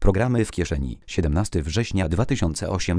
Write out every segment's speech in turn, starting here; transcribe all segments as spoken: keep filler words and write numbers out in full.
Programy w kieszeni. siedemnastego września dwa tysiące ósmego.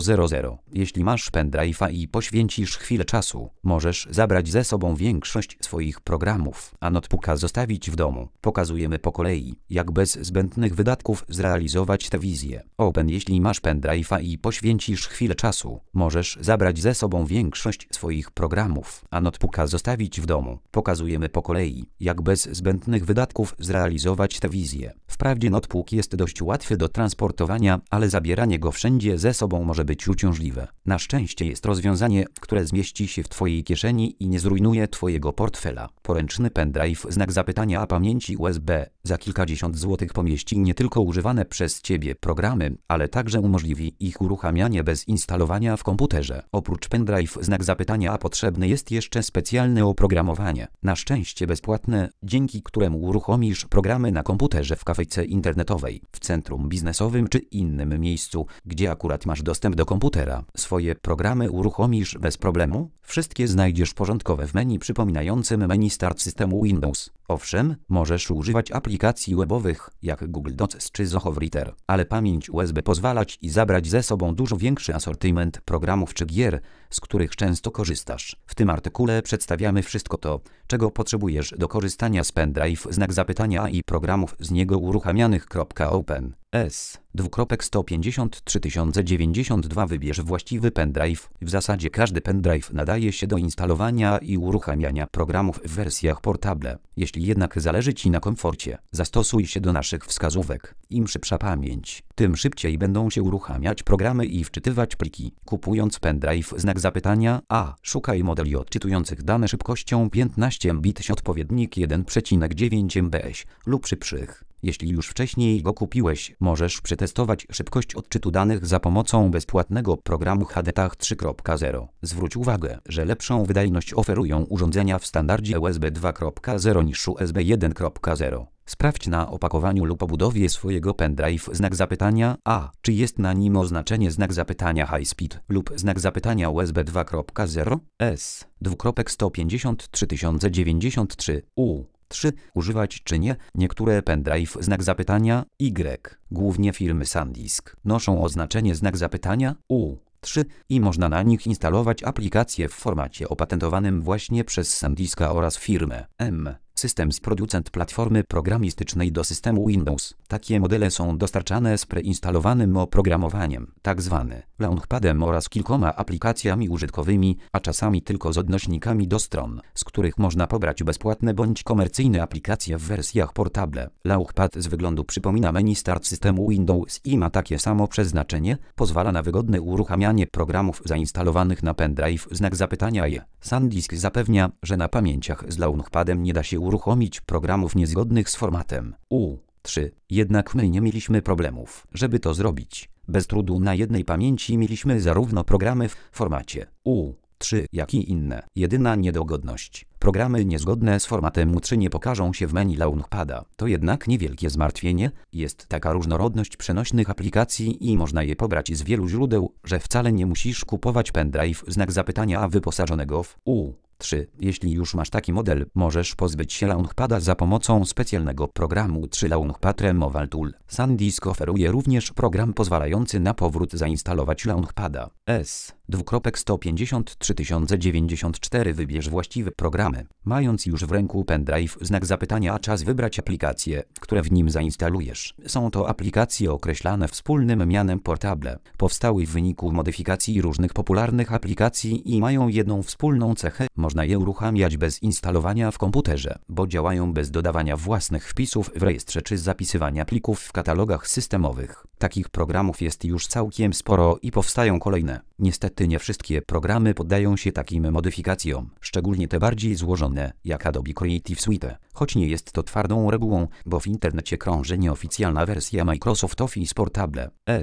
Jeśli masz pendrive'a i poświęcisz chwilę czasu, możesz zabrać ze sobą większość swoich programów, a notebooka zostawić w domu. Pokazujemy po kolei, jak bez zbędnych wydatków zrealizować tę wizję. Open. Jeśli masz pendrive'a i poświęcisz chwilę czasu, możesz zabrać ze sobą większość swoich programów, a notebooka zostawić w domu. Pokazujemy po kolei, jak bez zbędnych wydatków zrealizować tę wizję. Wprawdzie notebook jest dość łatwy do transportowania, ale zabieranie go wszędzie ze sobą może być uciążliwe. Na szczęście jest rozwiązanie, które zmieści się w Twojej kieszeni i nie zrujnuje Twojego portfela. Poręczny pendrive znak zapytania a pamięci U S B za kilkadziesiąt złotych pomieści nie tylko używane przez Ciebie programy, ale także umożliwi ich uruchamianie bez instalowania w komputerze. Oprócz pendrive znak zapytania a potrzebne jest jeszcze specjalne oprogramowanie, na szczęście bezpłatne, dzięki któremu uruchomisz programy na komputerze w kafejce internetowej, w centrum biznesowym czy innym miejscu, gdzie akurat masz dostęp do komputera. Swoje programy uruchomisz bez problemu? Wszystkie znajdziesz porządkowe w menu przypominającym menu Start systemu Windows. Owszem, możesz używać aplikacji webowych jak Google Docs czy Zoho Writer, ale pamięć U S B pozwala Ci zabrać ze sobą dużo większy asortyment programów czy gier, z których często korzystasz. W tym artykule przedstawiamy wszystko to, czego potrzebujesz do korzystania z pendrive znak zapytania i programów z niego uruchamianych. Open. S. sto pięćdziesiąt trzy tysiące dziewięćdziesiąt dwa. Wybierz właściwy pendrive. W zasadzie każdy pendrive nadaje się do instalowania i uruchamiania programów w wersjach portable. Jeśli jednak zależy Ci na komforcie, zastosuj się do naszych wskazówek. Im szybsza pamięć, tym szybciej będą się uruchamiać programy i wczytywać pliki. Kupując pendrive znak zapytania a, szukaj modeli odczytujących dane szybkością piętnaście megabitów, odpowiednik jeden przecinek dziewięć megabitów lub szybszych. Jeśli już wcześniej go kupiłeś, możesz przetestować szybkość odczytu danych za pomocą bezpłatnego programu H D T A C trzy kropka zero. Zwróć uwagę, że lepszą wydajność oferują urządzenia w standardzie U S B dwa kropka zero niż U S B jeden kropka zero. Sprawdź na opakowaniu lub obudowie swojego pendrive znak zapytania a, czy jest na nim oznaczenie znak zapytania High Speed lub znak zapytania U S B dwa kropka zero. S. sto pięćdziesiąt trzy tysiące dziewięćdziesiąt trzy. U. trzy. Używać czy nie? Niektóre pendrive znak zapytania Y, głównie firmy SanDisk, noszą oznaczenie znak zapytania U trzy i można na nich instalować aplikacje w formacie opatentowanym właśnie przez SanDiska oraz firmę M. Systems, producent platformy programistycznej do systemu Windows. Takie modele są dostarczane z preinstalowanym oprogramowaniem, tzw. launchpadem oraz kilkoma aplikacjami użytkowymi, a czasami tylko z odnośnikami do stron, z których można pobrać bezpłatne bądź komercyjne aplikacje w wersjach portable. Launchpad z wyglądu przypomina menu Start systemu Windows i ma takie samo przeznaczenie, pozwala na wygodne uruchamianie programów zainstalowanych na pendrive znak zapytania je. SanDisk zapewnia, że na pamięciach z launchpadem nie da się uruchomić programów niezgodnych z formatem U trzy. Jednak my nie mieliśmy problemów, żeby to zrobić. Bez trudu na jednej pamięci mieliśmy zarówno programy w formacie U trzy, jak i inne. Jedyna niedogodność: programy niezgodne z formatem U trzy nie pokażą się w menu launchpada. To jednak niewielkie zmartwienie, jest taka różnorodność przenośnych aplikacji i można je pobrać z wielu źródeł, że wcale nie musisz kupować pendrive znak zapytania a wyposażonego w U trzy. Jeśli już masz taki model, możesz pozbyć się launchpada za pomocą specjalnego programu trzy Launchpad Removal Tool. SanDisk oferuje również program pozwalający na powrót zainstalować launchpada. S. sto pięćdziesiąt trzy tysiące dziewięćdziesiąt cztery. Wybierz właściwe programy. Mając już w ręku pendrive znak zapytania, czas wybrać aplikacje, które w nim zainstalujesz. Są to aplikacje określane wspólnym mianem Portable. Powstały w wyniku modyfikacji różnych popularnych aplikacji i mają jedną wspólną cechę: można je uruchamiać bez instalowania w komputerze, bo działają bez dodawania własnych wpisów w rejestrze czy zapisywania plików w katalogach systemowych. Takich programów jest już całkiem sporo i powstają kolejne. Niestety nie wszystkie programy poddają się takim modyfikacjom, szczególnie te bardziej złożone, jak Adobe Creative Suite. Choć nie jest to twardą regułą, bo w internecie krąży nieoficjalna wersja Microsoft Office Portable S.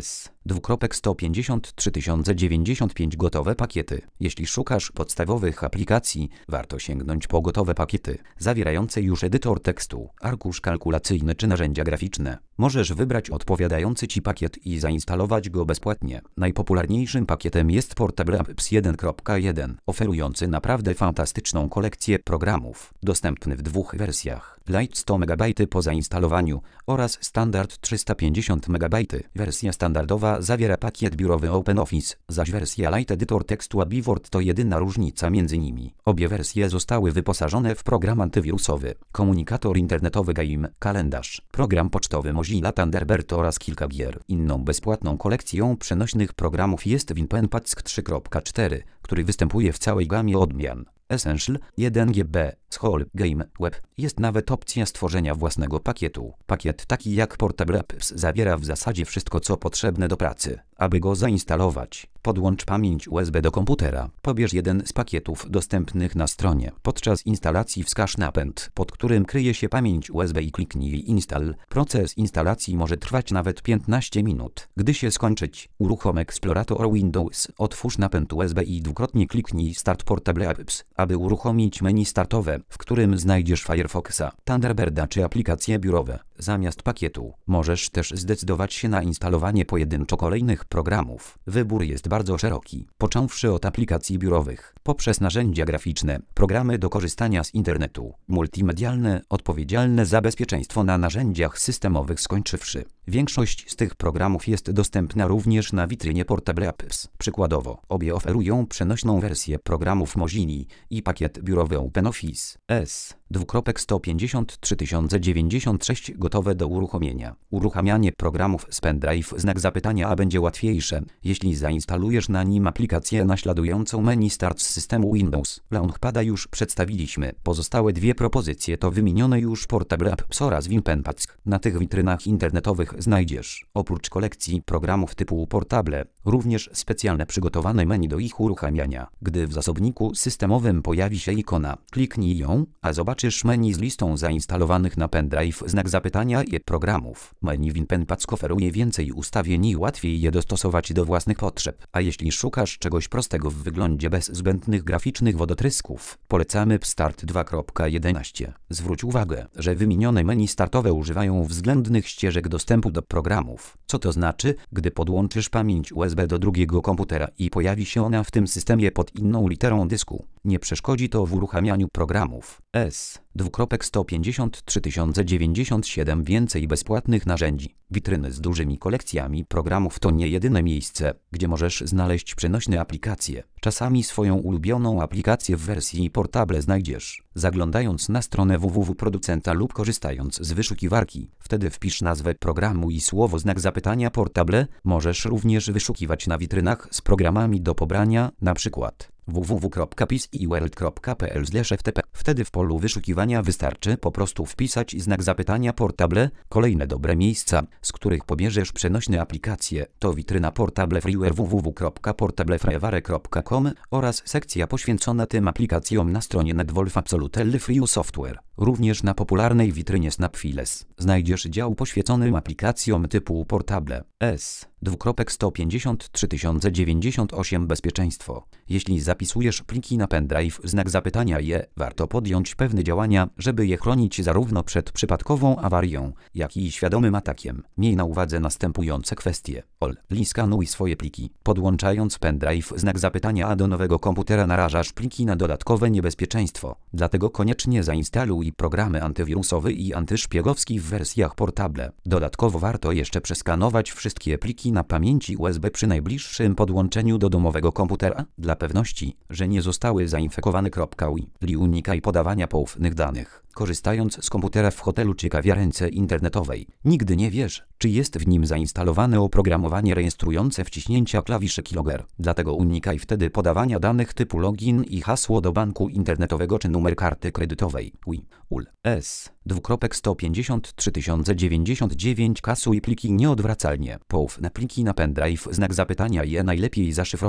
dwukropek sto pięćdziesiąt trzy tysiące dziewięćdziesiąt pięć gotowe pakiety. Jeśli szukasz podstawowych aplikacji, warto sięgnąć po gotowe pakiety, zawierające już edytor tekstu, arkusz kalkulacyjny czy narzędzia graficzne. Możesz wybrać odpowiadający Ci pakiet i zainstalować go bezpłatnie. Najpopularniejszym pakietem jest Portable Apps jeden kropka jeden, oferujący naprawdę fantastyczną kolekcję programów, dostępny w dwóch wersjach. Lite sto megabajtów po zainstalowaniu oraz Standard trzysta pięćdziesiąt megabajtów. Wersja standardowa zawiera pakiet biurowy OpenOffice, zaś wersja Lite edytor tekstu a Bivort to jedyna różnica między nimi. Obie wersje zostały wyposażone w program antywirusowy, komunikator internetowy Game, kalendarz, program pocztowy Mozilla Thunderbird oraz kilka gier. Inną bezpłatną kolekcją przenośnych programów jest WinPenPack trzy kropka cztery, który występuje w całej gamie odmian. Essential, jeden giga, School, Game, Web. Jest nawet opcja stworzenia własnego pakietu. Pakiet taki jak Portable Apps zawiera w zasadzie wszystko co potrzebne do pracy. Aby go zainstalować, podłącz pamięć U S B do komputera. Pobierz jeden z pakietów dostępnych na stronie. Podczas instalacji wskaż napęd, pod którym kryje się pamięć U S B i kliknij Install. Proces instalacji może trwać nawet piętnaście minut. Gdy się skończyć, uruchom Explorator Windows, otwórz napęd U S B i dwukrotnie kliknij Start Portable Apps, aby uruchomić menu startowe, w którym znajdziesz Firefoxa, Thunderbirda czy aplikacje biurowe. Zamiast pakietu, możesz też zdecydować się na instalowanie pojedynczo kolejnych programów. Wybór jest bardzo szeroki, począwszy od aplikacji biurowych, poprzez narzędzia graficzne, programy do korzystania z internetu, multimedialne, odpowiedzialne za bezpieczeństwo na narzędziach systemowych skończywszy. Większość z tych programów jest dostępna również na witrynie Portable Apps. Przykładowo, obie oferują przenośną wersję programów Mozilla i pakiet biurowy OpenOffice. S. dwukropek sto pięćdziesiąt trzy tysiące dziewięćdziesiąt sześć gotowe do uruchomienia. Uruchamianie programów z pendrive znak zapytania a będzie łatwiejsze, jeśli zainstalujesz na nim aplikację naśladującą menu Start z systemu Windows. Launchpada już przedstawiliśmy. Pozostałe dwie propozycje to wymienione już Portable Apps oraz WinPenPack. Na tych witrynach internetowych znajdziesz, oprócz kolekcji programów typu Portable, również specjalne przygotowane menu do ich uruchamiania. Gdy w zasobniku systemowym pojawi się ikona, kliknij ją, a zobaczysz menu z listą zainstalowanych na pendrive znak zapytania i programów. Menu WinPenPack oferuje więcej ustawień i łatwiej je dostosować do własnych potrzeb. A jeśli szukasz czegoś prostego w wyglądzie bez zbędnych graficznych wodotrysków, polecamy Start dwa kropka jedenaście. Zwróć uwagę, że wymienione menu startowe używają względnych ścieżek dostępu do programów. Co to znaczy? Gdy podłączysz pamięć U S B do drugiego komputera i pojawi się ona w tym systemie pod inną literą dysku, nie przeszkodzi to w uruchamianiu programów. S. dwukropek sto pięćdziesiąt trzy tysiące dziewięćdziesiąt siedem więcej bezpłatnych narzędzi. Witryny z dużymi kolekcjami programów to nie jedyne miejsce, gdzie możesz znaleźć przenośne aplikacje. Czasami swoją ulubioną aplikację w wersji Portable znajdziesz, zaglądając na stronę www producenta lub korzystając z wyszukiwarki. Wtedy wpisz nazwę programu i słowo znak zapytania Portable. Możesz również wyszukiwać na witrynach z programami do pobrania, np. www kropka pisworld kropka pl slash f t p. Wtedy w polu wyszukiwania wystarczy po prostu wpisać znak zapytania Portable. Kolejne dobre miejsca, z których pobierzesz przenośne aplikacje, to witryna Portable Freeware www kropka portablefreeware kropka com oraz sekcja poświęcona tym aplikacjom na stronie NetWolf Absolutely Free Software. Również na popularnej witrynie Snapfiles znajdziesz dział poświęcony aplikacjom typu Portable. S. dwukropek sto pięćdziesiąt trzy tysiące dziewięćdziesiąt osiem Bezpieczeństwo. Jeśli zapisujesz pliki na pendrive znak zapytania je, warto podjąć pewne działania, żeby je chronić zarówno przed przypadkową awarią, jak i świadomym atakiem. Miej na uwadze następujące kwestie. Ol. Skanuj swoje pliki. Podłączając pendrive znak zapytania a do nowego komputera narażasz pliki na dodatkowe niebezpieczeństwo. Dlatego koniecznie zainstaluj programy antywirusowy i antyszpiegowski w wersjach Portable. Dodatkowo warto jeszcze przeskanować wszystkie pliki na pamięci U S B przy najbliższym podłączeniu do domowego komputera, dla pewności, że nie zostały zainfekowane. Li unikaj podawania poufnych danych. Korzystając z komputera w hotelu czy kawiarence internetowej, nigdy nie wiesz, czy jest w nim zainstalowane oprogramowanie rejestrujące wciśnięcia klawiszy keylogger. Dlatego unikaj wtedy podawania danych typu login i hasło do banku internetowego czy numer karty kredytowej. Ui, ul, s. dwukropek sto pięćdziesiąt trzy tysiące dziewięćdziesiąt dziewięć kasuj pliki nieodwracalnie. Poufne pliki na pendrive znak zapytania je najlepiej zaszyfrować.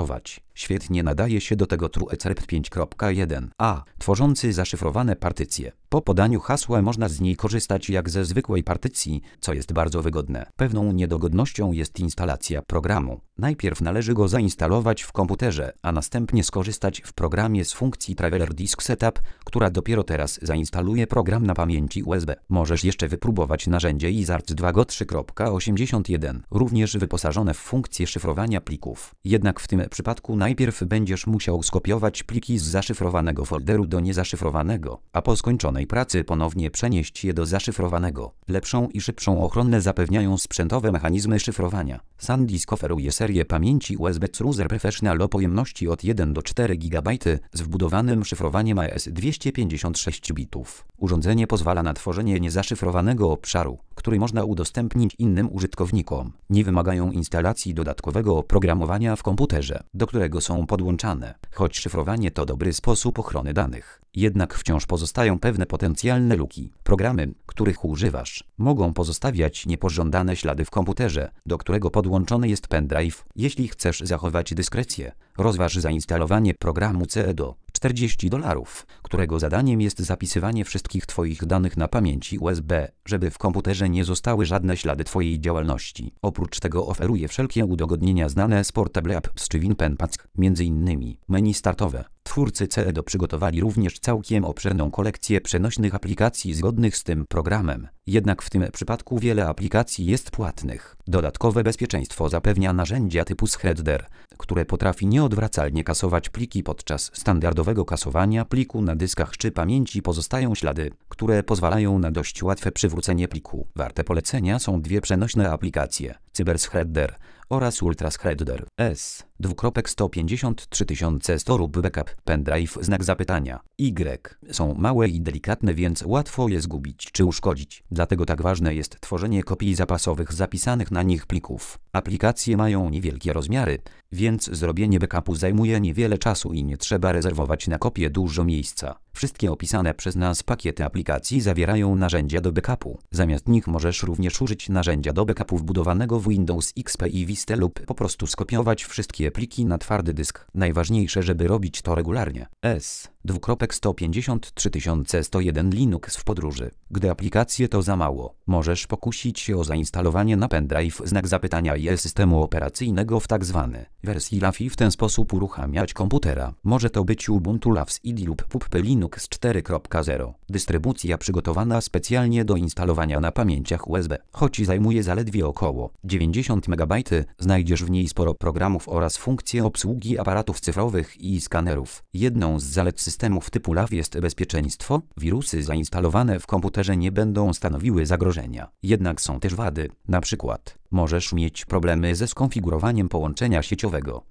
Świetnie nadaje się do tego TrueCrypt pięć kropka jeden a, tworzący zaszyfrowane partycje. Po podaniu hasła można z niej korzystać jak ze zwykłej partycji, co jest bardzo wygodne. Pewną niedogodnością jest instalacja programu. Najpierw należy go zainstalować w komputerze, a następnie skorzystać w programie z funkcji Traveler Disk Setup, która dopiero teraz zainstaluje program na pamięci U S B. Możesz jeszcze wypróbować narzędzie ISARC dwa Go trzy kropka osiemdziesiąt jeden, również wyposażone w funkcję szyfrowania plików. Jednak w tym przypadku najpierw będziesz musiał skopiować pliki z zaszyfrowanego folderu do niezaszyfrowanego, a po skończonej pracy ponownie przenieść je do zaszyfrowanego. Lepszą i szybszą ochronę zapewniają sprzętowe mechanizmy szyfrowania. SanDisk oferuje serię pamięci U S B Cruiser Professional o pojemności od jeden do czterech gigabajtów z wbudowanym szyfrowaniem A E S dwieście pięćdziesiąt sześć bitów. Urządzenie pozwala na tworzenie niezaszyfrowanego obszaru, który można udostępnić innym użytkownikom. Nie wymagają instalacji dodatkowego oprogramowania w komputerze, do którego są podłączane, choć szyfrowanie to dobry sposób ochrony danych. Jednak wciąż pozostają pewne potencjalne luki. Programy, których używasz, mogą pozostawiać niepożądane ślady w komputerze, do którego podłączony jest pendrive. Jeśli chcesz zachować dyskrecję, rozważ zainstalowanie programu C E D O czterdzieści dolarów, którego zadaniem jest zapisywanie wszystkich Twoich danych na pamięci U S B, żeby w komputerze nie zostały żadne ślady Twojej działalności. Oprócz tego oferuje wszelkie udogodnienia znane z Portable Apps czy WinPenPads, między innymi menu startowe. Twórcy C E D O przygotowali również całkiem obszerną kolekcję przenośnych aplikacji zgodnych z tym programem. Jednak w tym przypadku wiele aplikacji jest płatnych. Dodatkowe bezpieczeństwo zapewnia narzędzia typu Shredder, które potrafi nieodwracalnie kasować pliki. Podczas standardowego kasowania pliku na dyskach czy pamięci pozostają ślady, które pozwalają na dość łatwe przywrócenie pliku. Warte polecenia są dwie przenośne aplikacje: CyberShredder oraz UltraShredder S. dwukropek sto pięćdziesiąt trzy tysiące sto rób backup. Pendrive znak zapytania. Y. Są małe i delikatne, więc łatwo je zgubić czy uszkodzić. Dlatego tak ważne jest tworzenie kopii zapasowych zapisanych na nich plików. Aplikacje mają niewielkie rozmiary, więc zrobienie backupu zajmuje niewiele czasu i nie trzeba rezerwować na kopię dużo miejsca. Wszystkie opisane przez nas pakiety aplikacji zawierają narzędzia do backupu. Zamiast nich możesz również użyć narzędzia do backupu wbudowanego w Windows X P i Vista lub po prostu skopiować wszystkie pliki na twardy dysk. Najważniejsze, żeby robić to regularnie. S. dwukropek sto pięćdziesiąt trzy tysiące sto jeden Linux w podróży. Gdy aplikacje to za mało, możesz pokusić się o zainstalowanie na pendrive znak zapytania i systemu operacyjnego w tzw. wersji L A W i w ten sposób uruchamiać komputera. Może to być Ubuntu L A W S I D I lub P U P P Linux cztery kropka zero. Dystrybucja przygotowana specjalnie do instalowania na pamięciach U S B. Choć zajmuje zaledwie około dziewięćdziesiąt megabajtów, znajdziesz w niej sporo programów oraz funkcje obsługi aparatów cyfrowych i skanerów. Jedną z zalet systemów typu L A W jest bezpieczeństwo. Wirusy zainstalowane w komputerze nie będą stanowiły zagrożenia. Jednak są też wady. Na przykład możesz mieć problemy ze skonfigurowaniem połączenia sieciowego.